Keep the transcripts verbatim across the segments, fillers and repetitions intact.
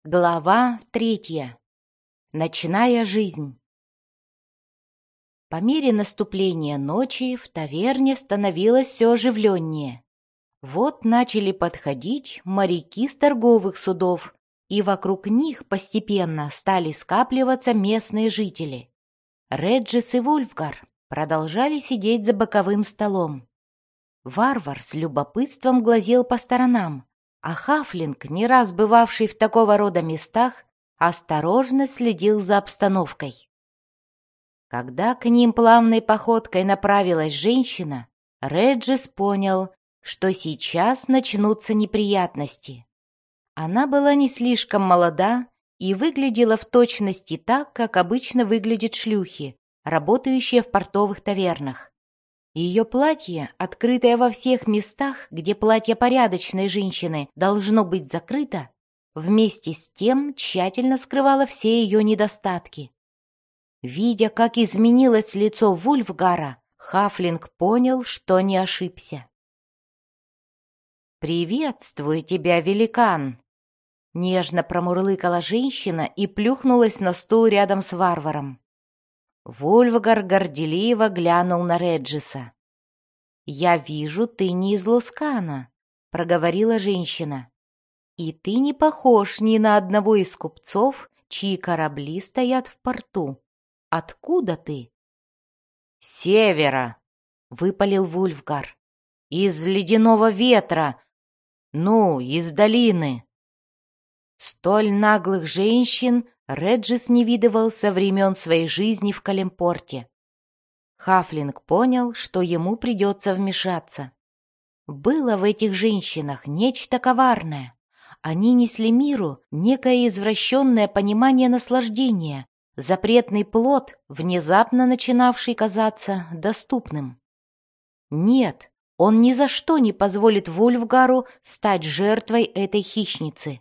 Глава третья. Ночная жизнь. По мере наступления ночи в таверне становилось все оживленнее. Вот начали подходить моряки с торговых судов, и вокруг них постепенно стали скапливаться местные жители. Реджис и Вульфгар продолжали сидеть за боковым столом. Варвар с любопытством глазел по сторонам, а Хафлинг, не раз бывавший в такого рода местах, осторожно следил за обстановкой. Когда к ним плавной походкой направилась женщина, Реджис понял, что сейчас начнутся неприятности. Она была не слишком молода и выглядела в точности так, как обычно выглядят шлюхи, работающие в портовых тавернах. Ее платье, открытое во всех местах, где платье порядочной женщины должно быть закрыто, вместе с тем тщательно скрывало все ее недостатки. Видя, как изменилось лицо Вульфгара, Хафлинг понял, что не ошибся. «Приветствую тебя, великан!» Нежно промурлыкала женщина и плюхнулась на стул рядом с варваром. Вульфгар горделиво глянул на Реджиса. «Я вижу, ты не из Лускана», — проговорила женщина. «И ты не похож ни на одного из купцов, чьи корабли стоят в порту. Откуда ты?» «С севера», — выпалил Вульфгар. «Из ледяного ветра, ну, из долины». Столь наглых женщин Реджис не видывал со времен своей жизни в Калимпорте. Хафлинг понял, что ему придется вмешаться. Было в этих женщинах нечто коварное. Они несли миру некое извращенное понимание наслаждения, запретный плод, внезапно начинавший казаться доступным. Нет, он ни за что не позволит Вульфгару стать жертвой этой хищницы.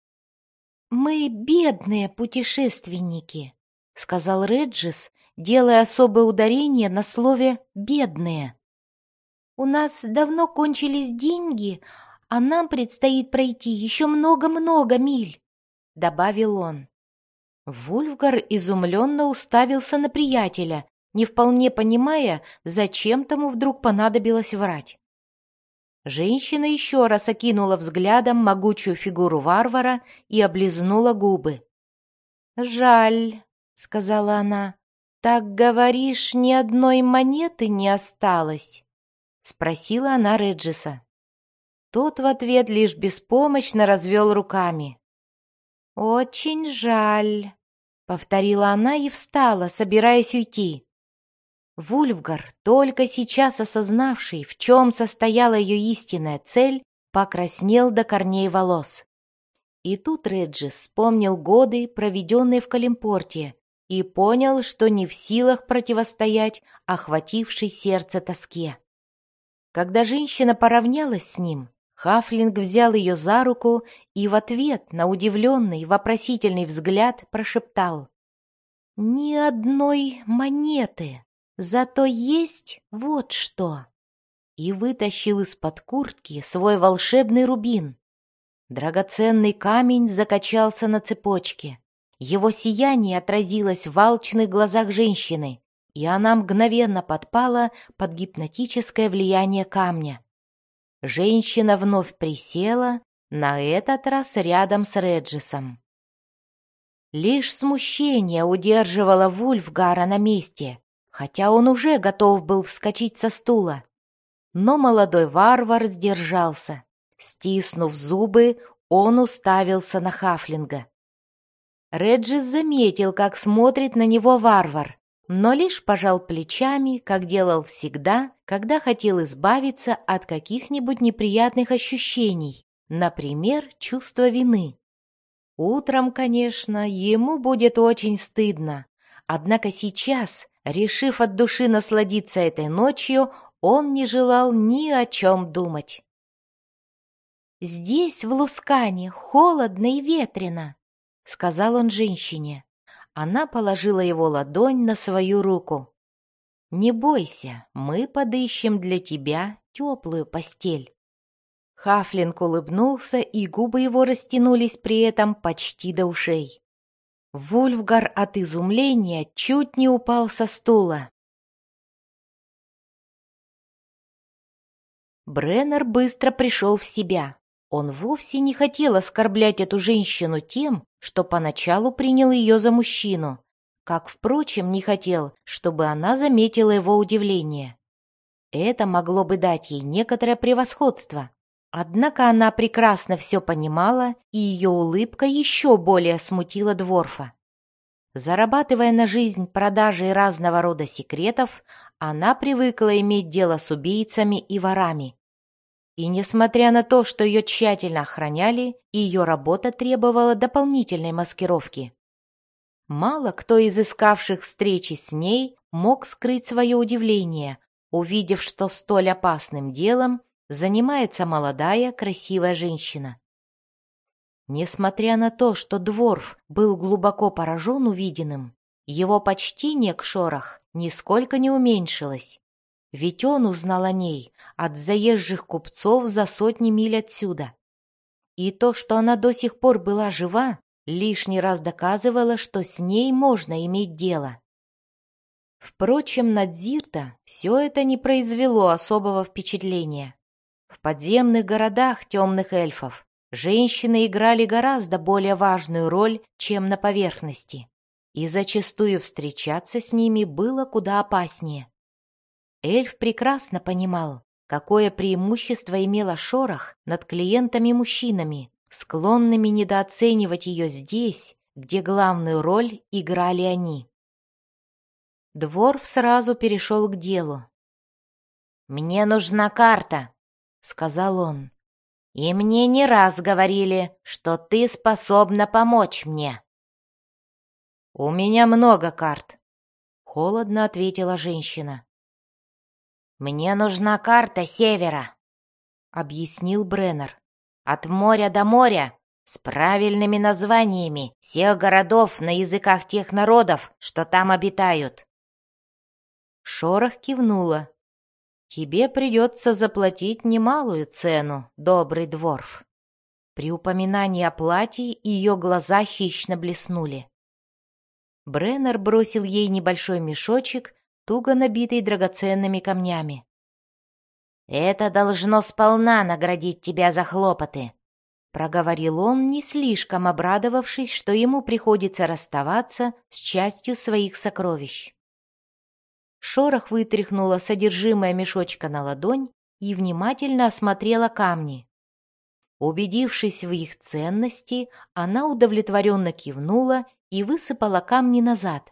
«Мы бедные путешественники», — сказал Реджис, делая особое ударение на слове «бедные». «У нас давно кончились деньги, а нам предстоит пройти еще много-много миль», — добавил он. Вульфгар изумленно уставился на приятеля, не вполне понимая, зачем тому вдруг понадобилось врать. Женщина еще раз окинула взглядом могучую фигуру варвара и облизнула губы. «Жаль», — сказала она, — «так говоришь, ни одной монеты не осталось?» — спросила она Реджиса. Тот в ответ лишь беспомощно развел руками. «Очень жаль», — повторила она и встала, собираясь уйти. Вульфгар, только сейчас осознавший, в чем состояла ее истинная цель, покраснел до корней волос. И тут Реджис вспомнил годы, проведенные в Калимпорте, и понял, что не в силах противостоять охватившей сердце тоске. Когда женщина поравнялась с ним, Хафлинг взял ее за руку и в ответ на удивленный, вопросительный взгляд прошептал: «Ни одной монеты, зато есть вот что!» И вытащил из-под куртки свой волшебный рубин. Драгоценный камень закачался на цепочке. Его сияние отразилось в алчных глазах женщины, и она мгновенно подпала под гипнотическое влияние камня. Женщина вновь присела, на этот раз рядом с Реджисом. Лишь смущение удерживало Вульфгара на месте, хотя он уже готов был вскочить со стула. Но молодой варвар сдержался. Стиснув зубы, он уставился на Хафлинга. Реджис заметил, как смотрит на него варвар, но лишь пожал плечами, как делал всегда, когда хотел избавиться от каких-нибудь неприятных ощущений, например, чувства вины. Утром, конечно, ему будет очень стыдно, однако сейчас, решив от души насладиться этой ночью, он не желал ни о чем думать. «Здесь, в Лускане, холодно и ветрено», — сказал он женщине. Она положила его ладонь на свою руку. «Не бойся, мы подыщем для тебя теплую постель». Хафлинг улыбнулся, и губы его растянулись при этом почти до ушей. Вульфгар от изумления чуть не упал со стула. Бреннер быстро пришел в себя. Он вовсе не хотел оскорблять эту женщину тем, что поначалу принял ее за мужчину, как, впрочем, не хотел, чтобы она заметила его удивление. Это могло бы дать ей некоторое превосходство. Однако она прекрасно все понимала, и ее улыбка еще более смутила Дворфа. Зарабатывая на жизнь продажей разного рода секретов, она привыкла иметь дело с убийцами и ворами. И несмотря на то, что ее тщательно охраняли, ее работа требовала дополнительной маскировки. Мало кто из искавших встречи с ней мог скрыть свое удивление, увидев, что столь опасным делом занимается молодая, красивая женщина. Несмотря на то, что Дворф был глубоко поражен увиденным, его почтение к Шорах нисколько не уменьшилось, ведь он узнал о ней от заезжих купцов за сотни миль отсюда. И то, что она до сих пор была жива, лишний раз доказывало, что с ней можно иметь дело. Впрочем, на Дзирта все это не произвело особого впечатления. В подземных городах темных эльфов женщины играли гораздо более важную роль, чем на поверхности, и зачастую встречаться с ними было куда опаснее. Эльф прекрасно понимал, какое преимущество имела Шорах над клиентами-мужчинами, склонными недооценивать ее здесь, где главную роль играли они. Дворф сразу перешел к делу. «Мне нужна карта», — сказал он. «И мне не раз говорили, что ты способна помочь мне». «У меня много карт», — холодно ответила женщина. «Мне нужна карта севера», — объяснил Бреннер. «От моря до моря, с правильными названиями всех городов на языках тех народов, что там обитают». Шорах кивнула. «Тебе придется заплатить немалую цену, добрый Дворф». При упоминании о плате ее глаза хищно блеснули. Бреннер бросил ей небольшой мешочек, туго набитый драгоценными камнями. «Это должно сполна наградить тебя за хлопоты», — проговорил он, не слишком обрадовавшись, что ему приходится расставаться с частью своих сокровищ. Шорах вытряхнула содержимое мешочка на ладонь и внимательно осмотрела камни. Убедившись в их ценности, она удовлетворенно кивнула и высыпала камни назад.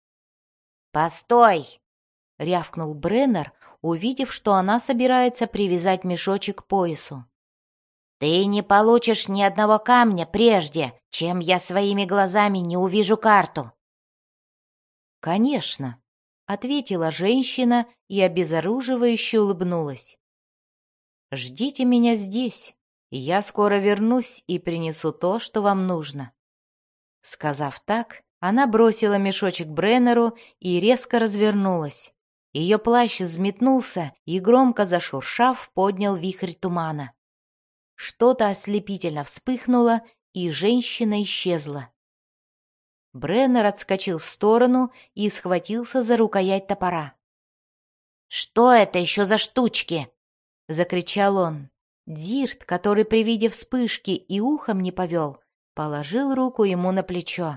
«Постой!» — рявкнул Бреннер, увидев, что она собирается привязать мешочек к поясу. «Ты не получишь ни одного камня прежде, чем я своими глазами не увижу карту». «Конечно», — ответила женщина и обезоруживающе улыбнулась. «Ждите меня здесь, и я скоро вернусь и принесу то, что вам нужно». Сказав так, она бросила мешочек Бреннеру и резко развернулась. Ее плащ взметнулся и, громко зашуршав, поднял вихрь тумана. Что-то ослепительно вспыхнуло, и женщина исчезла. Бреннер отскочил в сторону и схватился за рукоять топора. «Что это еще за штучки?» — закричал он. Дзирт, который при виде вспышки и ухом не повел, положил руку ему на плечо.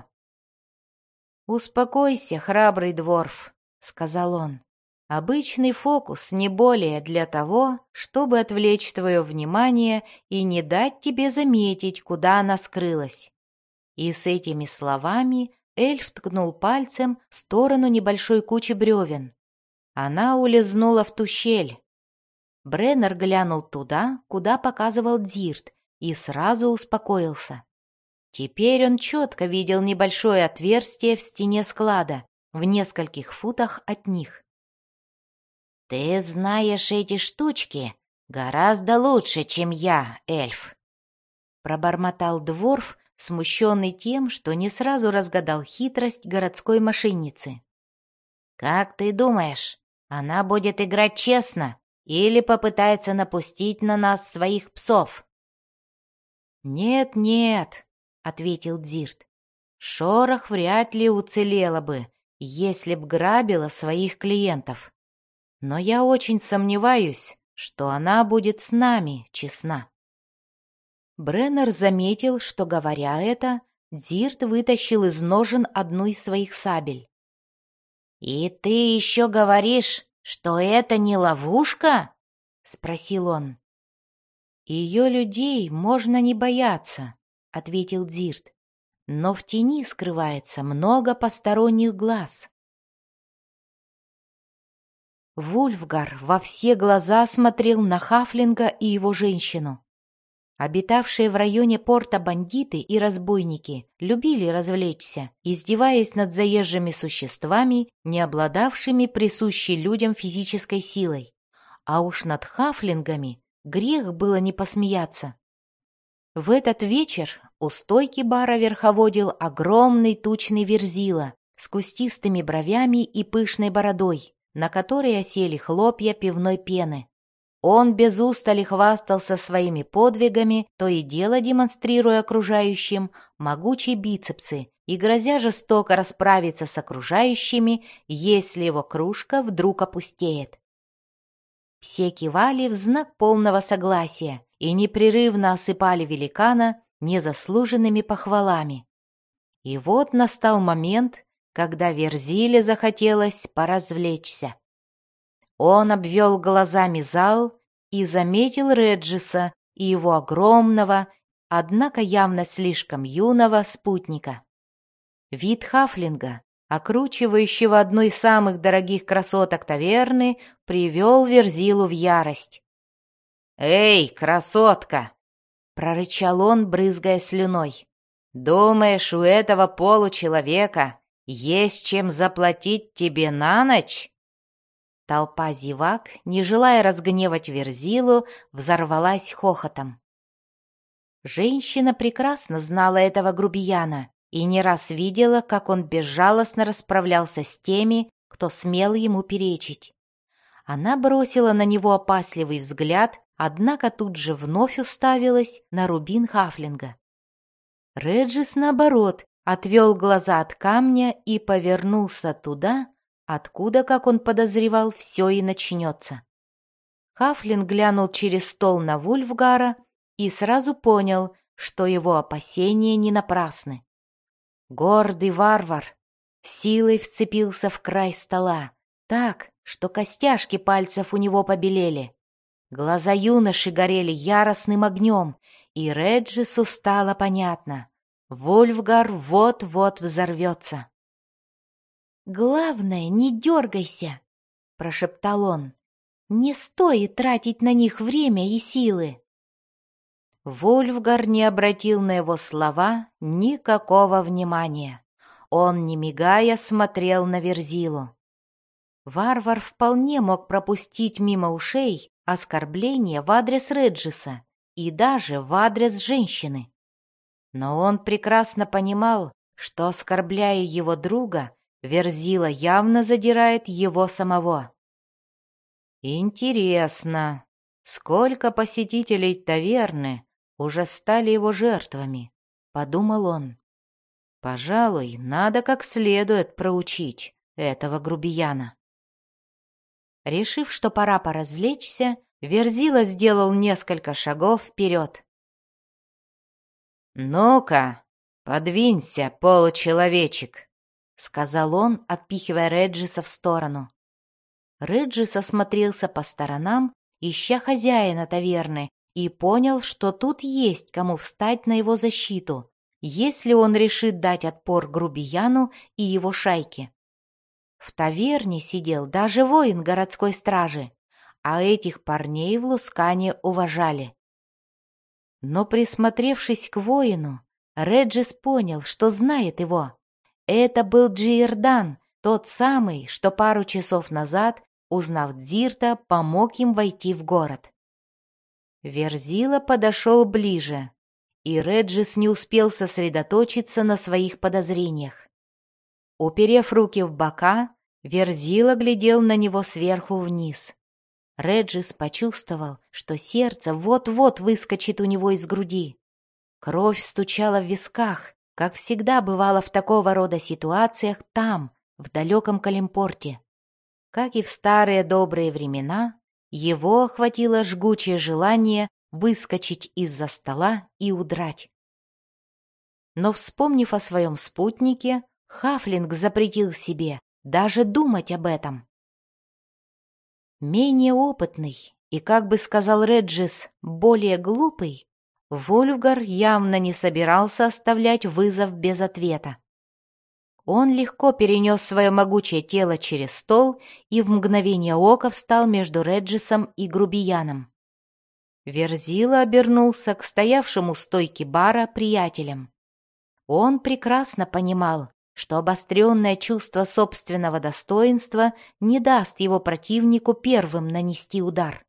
«Успокойся, храбрый Дворф», — сказал он. «Обычный фокус, не более, для того, чтобы отвлечь твое внимание и не дать тебе заметить, куда она скрылась». И с этими словами эльф ткнул пальцем в сторону небольшой кучи бревен. Она улизнула в ту щель. Бреннер глянул туда, куда показывал Дзирт, и сразу успокоился. Теперь он четко видел небольшое отверстие в стене склада, в нескольких футах от них. «Ты знаешь эти штучки гораздо лучше, чем я, эльф», — пробормотал Дворф, смущенный тем, что не сразу разгадал хитрость городской мошенницы. «Как ты думаешь, она будет играть честно Или попытается напустить на нас своих псов?» «Нет-нет», — ответил Дзирт, — «Шорох вряд ли уцелела бы, если б грабила своих клиентов. Но я очень сомневаюсь, что она будет с нами честна». Бреннер заметил, что, говоря это, Дзирт вытащил из ножен одну из своих сабель. «И ты еще говоришь, что это не ловушка?» — спросил он. «Ее людей можно не бояться», — ответил Дзирт, «но в тени скрывается много посторонних глаз». Вульфгар во все глаза смотрел на Хафлинга и его женщину. Обитавшие в районе порта бандиты и разбойники любили развлечься, издеваясь над заезжими существами, не обладавшими присущей людям физической силой. А уж над хафлингами грех было не посмеяться. В этот вечер у стойки бара верховодил огромный тучный верзила с кустистыми бровями и пышной бородой, на которой осели хлопья пивной пены. Он без устали хвастался своими подвигами, то и дело демонстрируя окружающим могучие бицепсы и грозя жестоко расправиться с окружающими, если его кружка вдруг опустеет. Все кивали в знак полного согласия и непрерывно осыпали великана незаслуженными похвалами. И вот настал момент, когда Верзиле захотелось поразвлечься. Он обвел глазами зал и заметил Реджиса и его огромного, однако явно слишком юного спутника. Вид хафлинга, окручивающего одну из самых дорогих красоток таверны, привел Верзилу в ярость. «Эй, красотка!» — прорычал он, брызгая слюной. «Думаешь, у этого получеловека есть чем заплатить тебе на ночь?» Толпа зевак, не желая разгневать Верзилу, взорвалась хохотом. Женщина прекрасно знала этого грубияна и не раз видела, как он безжалостно расправлялся с теми, кто смел ему перечить. Она бросила на него опасливый взгляд, однако тут же вновь уставилась на рубин хафлинга. Реджис, наоборот, отвел глаза от камня и повернулся туда, откуда, как он подозревал, все и начнется. Хафлинг глянул через стол на Вульфгара и сразу понял, что его опасения не напрасны. Гордый варвар силой вцепился в край стола, так, что костяшки пальцев у него побелели. Глаза юноши горели яростным огнем, и Реджису стало понятно — Вульфгар вот-вот взорвется. «Главное, не дергайся», — прошептал он. «Не стоит тратить на них время и силы». Вульфгар не обратил на его слова никакого внимания. Он, не мигая, смотрел на Верзилу. Варвар вполне мог пропустить мимо ушей оскорбление в адрес Реджиса и даже в адрес женщины. Но он прекрасно понимал, что, оскорбляя его друга, Верзила явно задирает его самого. «Интересно, сколько посетителей таверны уже стали его жертвами?» — подумал он. «Пожалуй, надо как следует проучить этого грубияна». Решив, что пора поразвлечься, Верзила сделал несколько шагов вперед. «Ну-ка, подвинься, получеловечек», — сказал он, отпихивая Реджиса в сторону. Реджис осмотрелся по сторонам, ища хозяина таверны, и понял, что тут есть кому встать на его защиту, если он решит дать отпор грубияну и его шайке. В таверне сидел даже воин городской стражи, а этих парней в Лускане уважали. Но, присмотревшись к воину, Реджис понял, что знает его. Это был Джиердан, тот самый, что пару часов назад, узнав Дзирта, помог им войти в город. Верзила подошел ближе, и Реджис не успел сосредоточиться на своих подозрениях. Уперев руки в бока, Верзила глядел на него сверху вниз. Реджис почувствовал, что сердце вот-вот выскочит у него из груди. Кровь стучала в висках, как всегда бывало в такого рода ситуациях там, в далеком Калимпорте. Как и в старые добрые времена, его охватило жгучее желание выскочить из-за стола и удрать. Но, вспомнив о своем спутнике, Хафлинг запретил себе даже думать об этом. Менее опытный и, как бы сказал Реджис, более глупый, Вульфгар явно не собирался оставлять вызов без ответа. Он легко перенес свое могучее тело через стол и в мгновение ока встал между Реджисом и грубияном. Верзила обернулся к стоявшему у стойки бара приятелям. Он прекрасно понимал, что обостренное чувство собственного достоинства не даст его противнику первым нанести удар.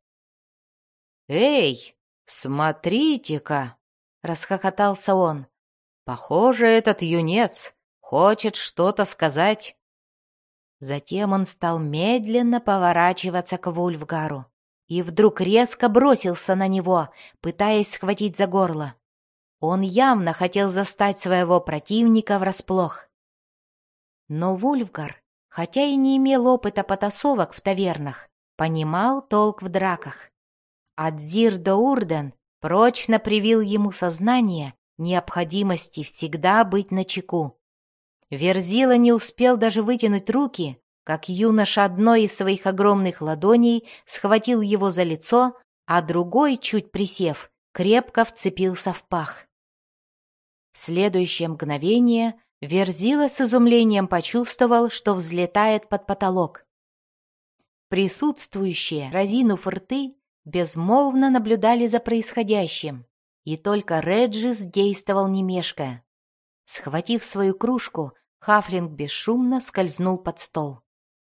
«Эй, смотрите-ка!» — расхохотался он. «Похоже, этот юнец хочет что-то сказать». Затем он стал медленно поворачиваться к Вульфгару и вдруг резко бросился на него, пытаясь схватить за горло. Он явно хотел застать своего противника врасплох. Но Вульфгар, хотя и не имел опыта потасовок в тавернах, понимал толк в драках. Адзир Доурден прочно привил ему сознание необходимости всегда быть начеку. Верзила не успел даже вытянуть руки, как юноша одной из своих огромных ладоней схватил его за лицо, а другой, чуть присев, крепко вцепился в пах. В следующее мгновение Верзила с изумлением почувствовал, что взлетает под потолок. Присутствующие, разинув рты, безмолвно наблюдали за происходящим, и только Реджис действовал не мешкая. Схватив свою кружку, Хафлинг бесшумно скользнул под стол.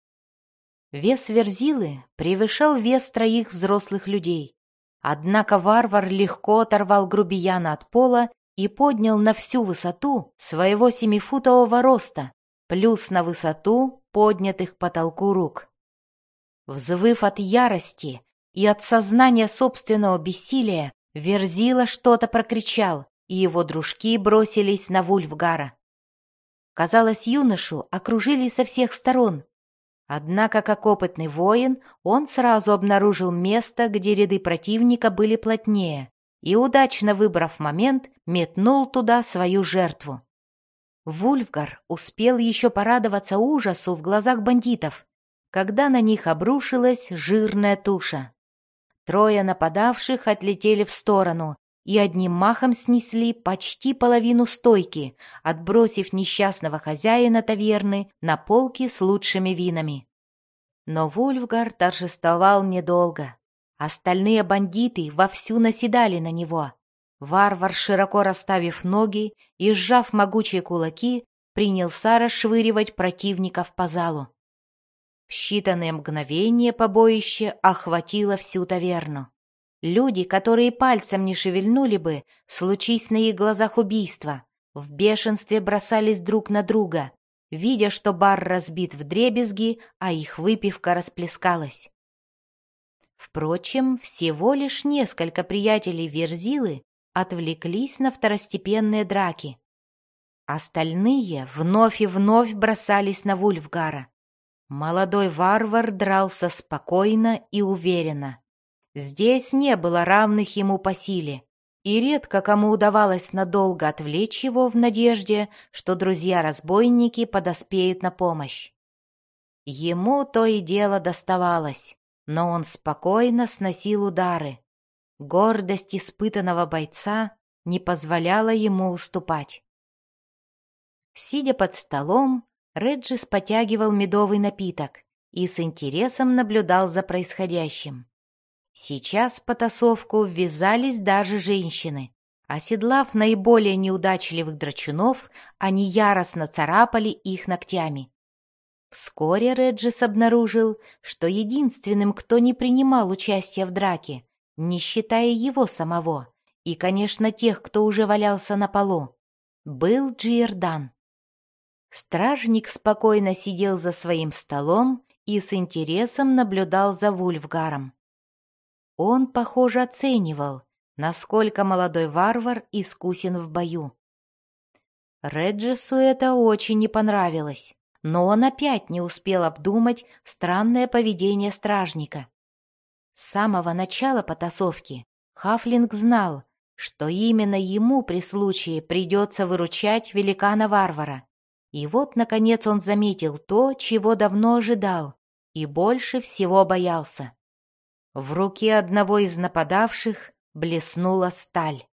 Вес Верзилы превышал вес троих взрослых людей, однако варвар легко оторвал грубияна от пола и поднял на всю высоту своего семифутового роста, плюс на высоту поднятых к потолку рук. Взвыв от ярости и от сознания собственного бессилия, Верзила что-то прокричал, и его дружки бросились на Вульфгара. Казалось, юношу окружили со всех сторон. Однако, как опытный воин, он сразу обнаружил место, где ряды противника были плотнее, и, удачно выбрав момент, метнул туда свою жертву. Вульфгар успел еще порадоваться ужасу в глазах бандитов, когда на них обрушилась жирная туша. Трое нападавших отлетели в сторону и одним махом снесли почти половину стойки, отбросив несчастного хозяина таверны на полки с лучшими винами. Но Вульфгар торжествовал недолго. Остальные бандиты вовсю наседали на него. Варвар, широко расставив ноги и сжав могучие кулаки, принялся расшвыривать противников по залу. В считанные мгновения побоище охватило всю таверну. Люди, которые пальцем не шевельнули бы, случись на их глазах убийства, в бешенстве бросались друг на друга, видя, что бар разбит вдребезги, а их выпивка расплескалась. Впрочем, всего лишь несколько приятелей Верзилы отвлеклись на второстепенные драки. Остальные вновь и вновь бросались на Вульфгара. Молодой варвар дрался спокойно и уверенно. Здесь не было равных ему по силе, и редко кому удавалось надолго отвлечь его в надежде, что друзья-разбойники подоспеют на помощь. Ему то и дело доставалось, но он спокойно сносил удары. Гордость испытанного бойца не позволяла ему уступать. Сидя под столом, Реджис потягивал медовый напиток и с интересом наблюдал за происходящим. Сейчас в потасовку ввязались даже женщины. Оседлав наиболее неудачливых драчунов, они яростно царапали их ногтями. Вскоре Реджис обнаружил, что единственным, кто не принимал участия в драке, не считая его самого, и, конечно, тех, кто уже валялся на полу, был Джиердан. Стражник спокойно сидел за своим столом и с интересом наблюдал за Вульфгаром. Он, похоже, оценивал, насколько молодой варвар искусен в бою. Реджису это очень не понравилось, но он опять не успел обдумать странное поведение стражника. С самого начала потасовки Хафлинг знал, что именно ему при случае придется выручать великана-варвара. И вот, наконец, он заметил то, чего давно ожидал и больше всего боялся. В руке одного из нападавших блеснула сталь.